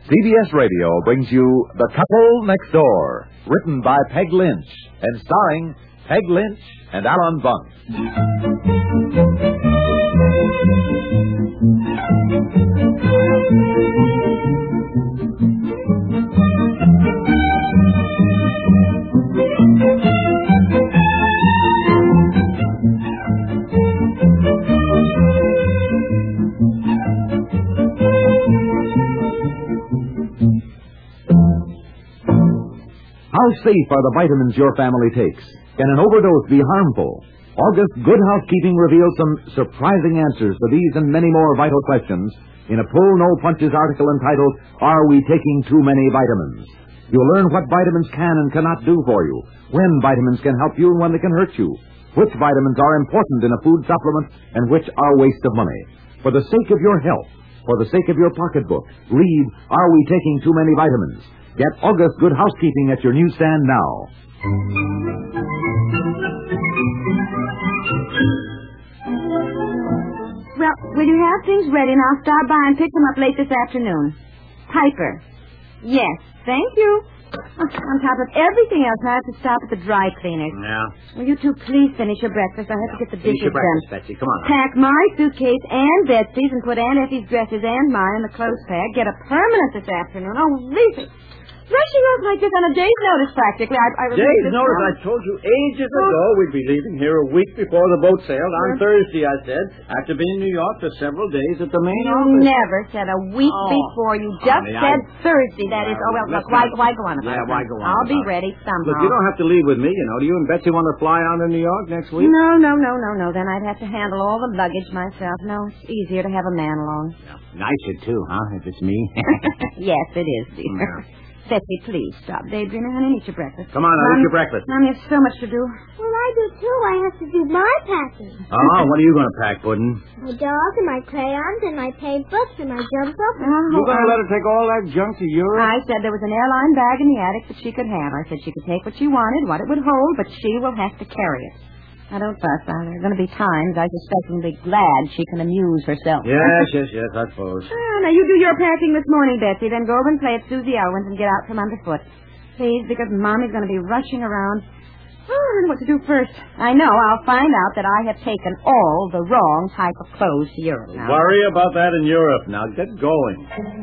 CBS Radio brings you The Couple Next Door, written by Peg Lynch and starring Peg Lynch and Alan Bunce. How safe are the vitamins your family takes? Can an overdose be harmful? August Good Housekeeping reveals some surprising answers to these and many more vital questions in a Pull No Punches article entitled, Are We Taking Too Many Vitamins? You'll learn what vitamins can and cannot do for you, when vitamins can help you and when they can hurt you, which vitamins are important in a food supplement and which are a waste of money. For the sake of your health, for the sake of your pocketbook, read, Are We Taking Too Many Vitamins? Get August Good Housekeeping at your newsstand now. Well, will you have things ready and I'll stop by and pick them up late this afternoon? Piper. Yes, thank you. On top of everything else, I have to stop at the dry cleaners. Yeah. Will you two please finish your breakfast? I have to get the Finish dishes your breakfast, done. Betsy. Come on. Pack my suitcase and Betsy's and put Aunt Effie's dresses and mine in the clothes bag. Get a permanent this afternoon. Oh, Lisa. Rushing off like this on a day's notice, practically. Day's notice? I told you ages ago we'd be leaving here a week before the boat sailed. On Thursday, I said, after being in New York for several days at the main office. You never said a week before. You just honey, said Thursday. That is, look, why go on about it? Yeah, why go on I'll be about it? ready somehow. Look, you don't have to leave with me, you know. Do you and Betsy want to fly on to New York next week? No. Then I'd have to handle all the luggage myself. No, it's easier to have a man along. Yeah. Nicer, too, huh, if it's me? Yes, it is, dear. Yeah. Betsy, please stop daydreaming, honey. Eat your breakfast. Come on, I'll eat your breakfast. Mommy has so much to do. Well, I do, too. I have to do my packing. Oh, what are you going to pack, Puddin'? My dog and my crayons and my paint books and my jump rope. You're going to let her take all that junk to Europe? I said there was an airline bag in the attic that she could have. I said she could take what she wanted, what it would hold, but she will have to carry it. Now, don't fuss. There are going to be times I suspect she'll be glad she can amuse herself. Yes, I suppose. Now, you do your packing this morning, Betsy, then go over and play at Susie Elwin's and get out from underfoot. Please, because Mommy's going to be rushing around. Oh, I don't know what to do first. I know. I'll find out that I have taken all the wrong type of clothes to Europe now. Worry about that in Europe. Now, get going.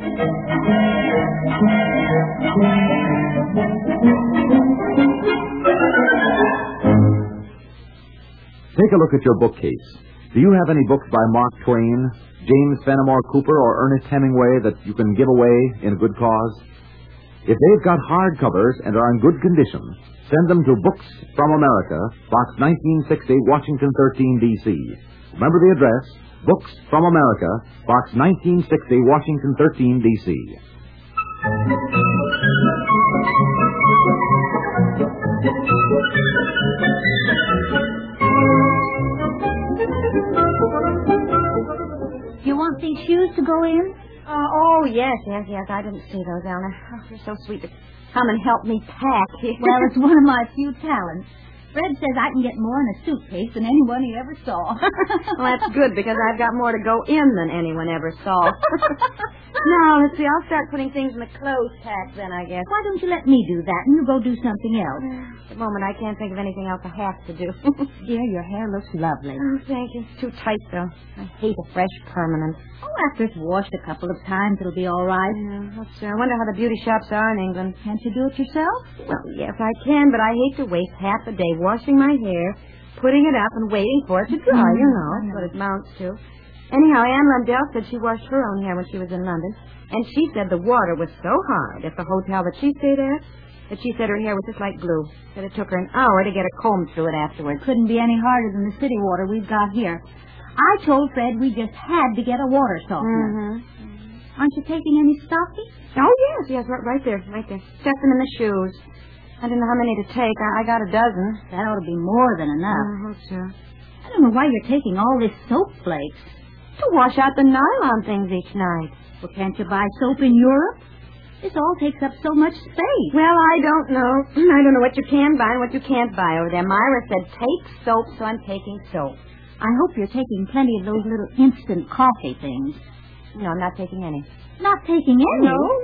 Take a look at your bookcase. Do you have any books by Mark Twain, James Fenimore Cooper, or Ernest Hemingway that you can give away in a good cause? If they've got hard covers and are in good condition, send them to Books from America, Box 1960, Washington 13, D.C. Remember the address, Books from America, Box 1960, Washington 13, D.C. You want these shoes to go in? Oh, yes. I didn't see those, Eleanor. Oh, you're so sweet to come and help me pack. Well, it's one of my few talents. Fred says I can get more in a suitcase than anyone he ever saw. Well, that's good, because I've got more to go in than anyone ever saw. Now, let's see. I'll start putting things in the clothes pack then, I guess. Why don't you let me do that and you go do something else? At the moment, I can't think of anything else I have to do. Dear, your hair looks lovely. Oh, thank you. It's too tight, though. I hate a fresh permanent. Oh, after it's washed a couple of times, it'll be all right. I wonder how the beauty shops are in England. Can't you do it yourself? Well, yes, I can, but I hate to waste half a day washing my hair, putting it up, and waiting for it to dry. You know, that's what it amounts to. Anyhow, Anne Lundell said she washed her own hair when she was in London, and she said the water was so hard at the hotel that she stayed at that she said her hair was just like glue. That it took her an hour to get a comb through it afterwards. Couldn't be any harder than the city water we've got here. I told Fred we just had to get a water softener. Aren't you taking any stockings? Oh, yes, right there. Stuff them in the shoes. I didn't know how many to take. I got a dozen. That ought to be more than enough. I hope so. I don't know why you're taking all this soap flakes. To wash out the nylon things each night. Well, can't you buy soap in Europe? This all takes up so much space. Well, I don't know. I don't know what you can buy and what you can't buy over there. Myra said take soap, so I'm taking soap. I hope you're taking plenty of those little instant coffee things. No, I'm not taking any. Not taking any? No.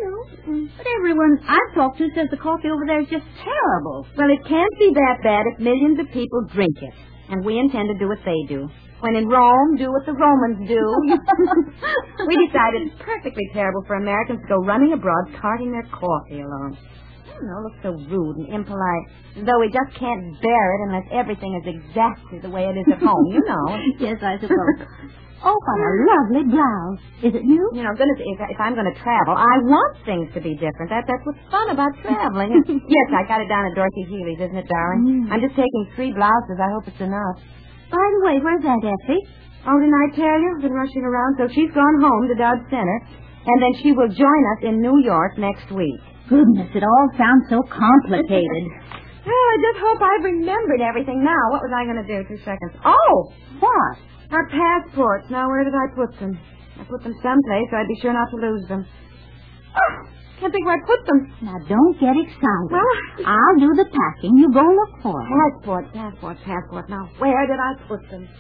But everyone I've talked to says the coffee over there is just terrible. Well, it can't be that bad if millions of people drink it. And we intend to do what they do. When in Rome, do what the Romans do. We decided it's perfectly terrible for Americans to go running abroad carting their coffee along. I don't know, it looks so rude and impolite. As though we just can't bear it unless everything is exactly the way it is at home, you know. Yes, I suppose. Oh, what a lovely blouse. Is it new? You know, goodness, if I'm going to travel, I want things to be different. That's what's fun about traveling. Yes, I got it down at Dorothy Healy's, isn't it, darling? I'm just taking 3 blouses. I hope it's enough. By the way, where's Aunt Effie? Oh, didn't I tell you? I've been rushing around. So she's gone home to Dodge Center, and then she will join us in New York next week. Goodness, it all sounds so complicated. Oh, I just hope I've remembered everything now. What was I going to do? 2 seconds. Oh! What? Our passports. Now, where did I put them? I put them someplace so I'd be sure not to lose them. Oh, can't think where I put them. Now, don't get excited. Well, I'll do the packing. You go look for them. Passport. Now, where did I put them?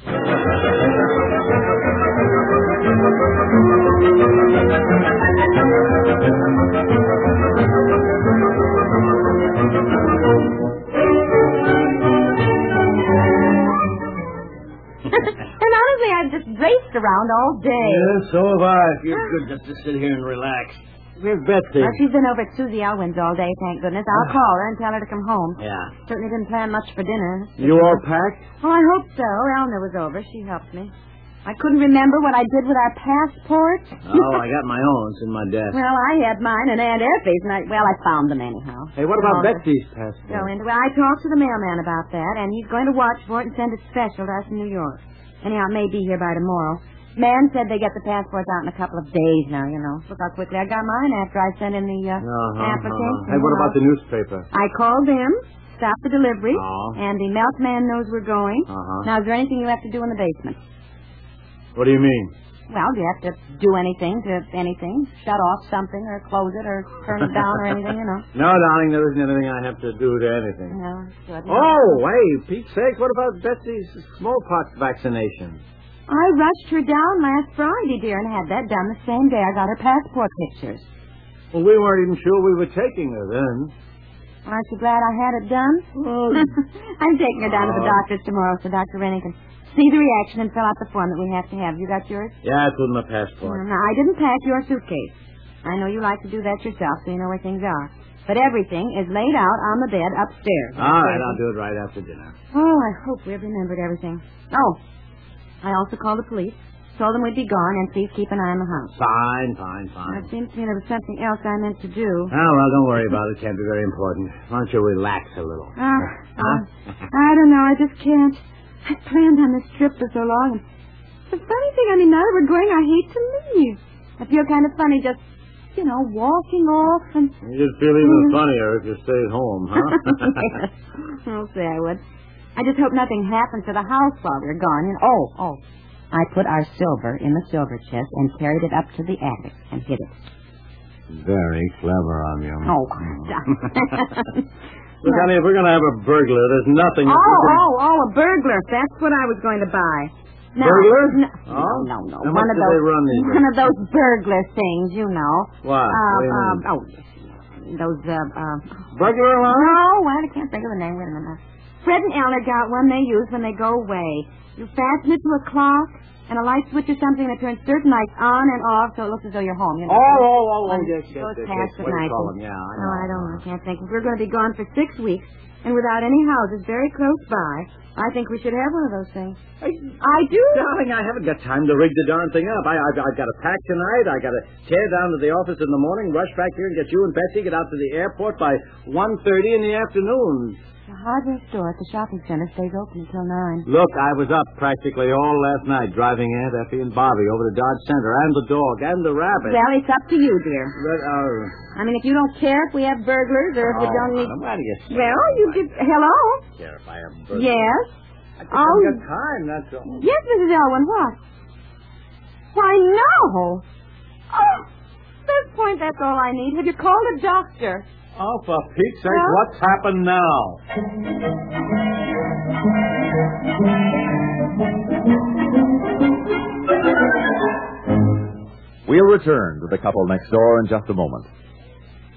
And honestly, I've just raced around all day. Yeah, so have I. It feels good just to sit here and relax. Where's Betsy? Well, she's been over at Susie Elwyn's all day, thank goodness. I'll call her and tell her to come home. Yeah. Certainly didn't plan much for dinner. You all packed? Oh, I hope so. Eleanor was over. She helped me. I couldn't remember what I did with our passports. Oh, I got my own. It's in my desk. Well, I had mine and Aunt Effie's, and I found them anyhow. Hey, what about Oh, Betsy's passport? Well, I talked to the mailman about that, and he's going to watch for it and send it special to us in New York. Anyhow, it may be here by tomorrow. Man said they get the passports out in a couple of days now, you know. Look how quickly I got mine after I sent in the application. Hey, what about the newspaper? I called them, stopped the delivery, Oh. and the milkman knows we're going. Uh-huh. Now, is there anything you have to do in the basement? What do you mean? Well, do you have to do anything to anything? Shut off something or close it or turn it down or anything, you know? No, darling, there isn't anything I have to do to anything. No, good. Oh, hey, Pete's sake, what about Betsy's smallpox vaccination? I rushed her down last Friday, dear, and had that done the same day I got her passport pictures. Well, we weren't even sure we were taking her then. Aren't you glad I had it done? Well, I'm taking her down to the doctor's tomorrow so Dr. Rennie can see the reaction and fill out the form that we have to have. You got yours? yeah, it's with my passport. Now, I didn't pack your suitcase. I know you like to do that yourself so you know where things are. But everything is laid out on the bed upstairs. All right, I'll do it right after dinner. Oh, I hope we've remembered everything. Oh, I also called the police, told them we'd be gone, and please keep an eye on the house. Fine. It seems to me there was something else I meant to do. Oh, well, don't worry about it. It can't be very important. Why don't you relax a little? I don't know. I just can't. I planned on this trip for so long. And the funny thing, now that we're going, I hate to leave. I feel kind of funny just, walking off and... You'd feel even funnier if you stayed home, huh? I'll say I would. I just hope nothing happens to the house while we're gone. Oh. I put our silver in the silver chest and carried it up to the attic and hid it. Very clever on you. Oh, stop. Look, honey, if we're going to have a burglar, there's nothing... a burglar. That's what I was going to buy. No, burglar? No. How much One of do they run these One of those burglar things, you know. What? What do you mean? Those, Burglar alarm? No, I can't think of the name. Wait a minute. Fred and Eleanor got one they use when they go away. You fasten it to a clock and a light switch or something that turns certain lights on and off so it looks as though you're home. You know? Yes. Goes Yes. past at What do night. you call them? Yeah, I know. No, I don't know. I can't think. If we're going to be gone for 6 weeks and without any houses very close by, I think we should have one of those things. I do. Darling, I haven't got time to rig the darn thing up. I've got to pack tonight. I got to tear down to the office in the morning, rush back here and get you and Betsy, get out to the airport by 1:30 in the afternoon. The hardware store at the shopping center stays open until 9. Look, I was up practically all last night driving Aunt Effie and Bobby over to Dodge Center and the dog and the rabbit. Well, it's up to you, dear. But, if you don't care if we have burglars or if we don't need... I'm glad you Well, you could... Hello? care if I have burglars. Yes? I just haven't got time, that's all. Yes, Mrs. Elwyn, what? Why, no. Oh, at this point, that's all I need. Have you called a doctor? Oh, for Pete's sake, Huh? what's happened now? We'll return to the couple next door in just a moment.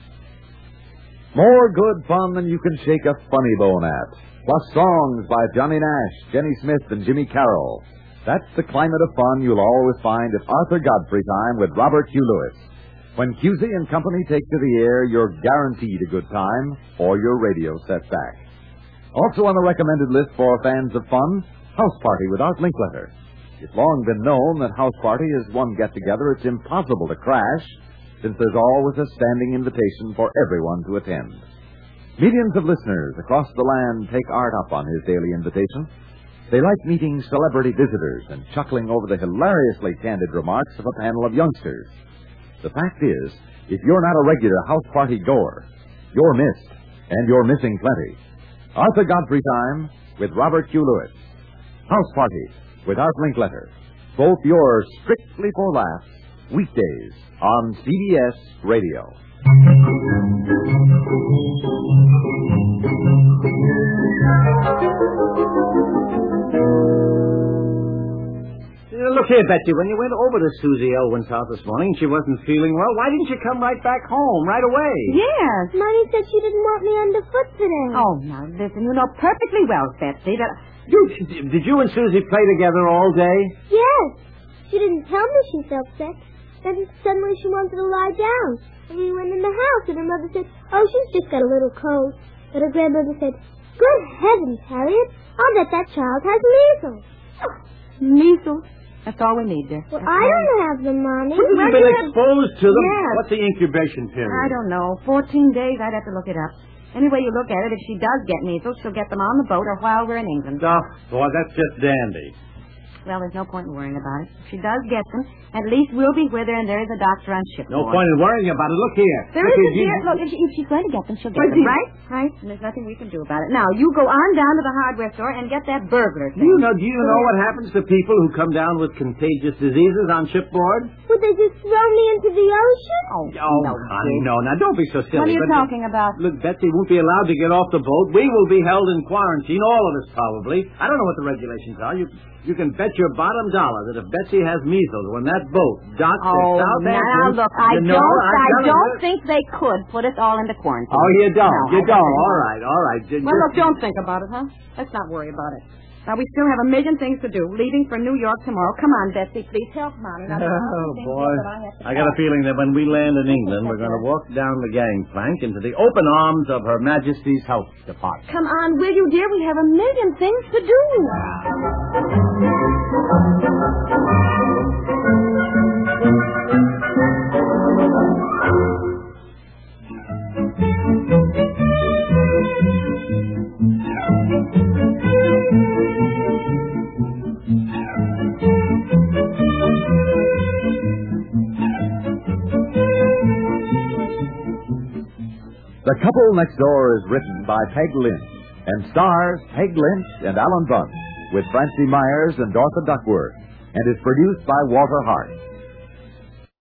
More good fun than you can shake a funny bone at. Plus songs by Johnny Nash, Jenny Smith, and Jimmy Carroll. That's the climate of fun you'll always find at Arthur Godfrey Time with Robert Hugh Lewis. When Cusey and Company take to the air, you're guaranteed a good time, or your radio sets back. Also on the recommended list for fans of fun, House Party with Art Linkletter. It's long been known that House Party is one get-together it's impossible to crash, since there's always a standing invitation for everyone to attend. Millions of listeners across the land take Art up on his daily invitation. They like meeting celebrity visitors and chuckling over the hilariously candid remarks of a panel of youngsters. The fact is, if you're not a regular House Party goer, you're missed, and you're missing plenty. Arthur Godfrey Time with Robert Hugh Lewis. House Party with Art Linkletter. Both yours strictly for laughs, weekdays on CBS Radio. Look here, Betsy, when you went over to Susie Elwin's house this morning, she wasn't feeling well. Why didn't you come right back home right away? Yes. Mommy said she didn't want me underfoot today. Oh, now, listen, you know perfectly well, Betsy, that... Did you and Susie play together all day? Yes. She didn't tell me she felt sick. Then suddenly she wanted to lie down. And we went in the house, and her mother said, oh, she's just got a little cold. But her grandmother said, good heavens, Harriet, I'll bet that child has measles. Measles? That's all we need, dear. Well, I don't have them, Mommy. You've been exposed to them? Yes. What's the incubation period? I don't know. 14 days, I'd have to look it up. Any way you look at it, if she does get measles, she'll get them on the boat or while we're in England. Oh, boy, that's just dandy. Well, there's no point in worrying about it. If she does get them, at least we'll be with her and there is a doctor on shipboard. No point in worrying about it. Look here. There is a dear... Look, if she's going to get them, she'll get them, right? Right? And there's nothing we can do about it. Now, you go on down to the hardware store and get that burglar thing. Do you know what happens to people who come down with contagious diseases on shipboard? Would they just throw me into the ocean? Oh, no, honey, no. Now, don't be so silly. What are you talking about? Look, Betsy won't be allowed to get off the boat. We will be held in quarantine, all of us probably. I don't know what the regulations are. You can bet your bottom dollar that if Betsy has measles when that boat docks at Southampton... now, look, I don't think they could put us all into quarantine. Oh, you don't? No, you don't? All right. Well, look, don't think about it, huh? Let's not worry about it. Now, we still have a million things to do. Leaving for New York tomorrow. Come on, Betsy, please help Mommy. Now, oh, boy. I got a feeling that when we land in England, we're going to walk down the gangplank into the open arms of Her Majesty's Health Department. Come on, will you, dear? We have a million things to do. The Couple Next Door is written by Peg Lynch and stars Peg Lynch and Alan Bunce with Francie Myers and Dorothy Duckworth and is produced by Walter Hart.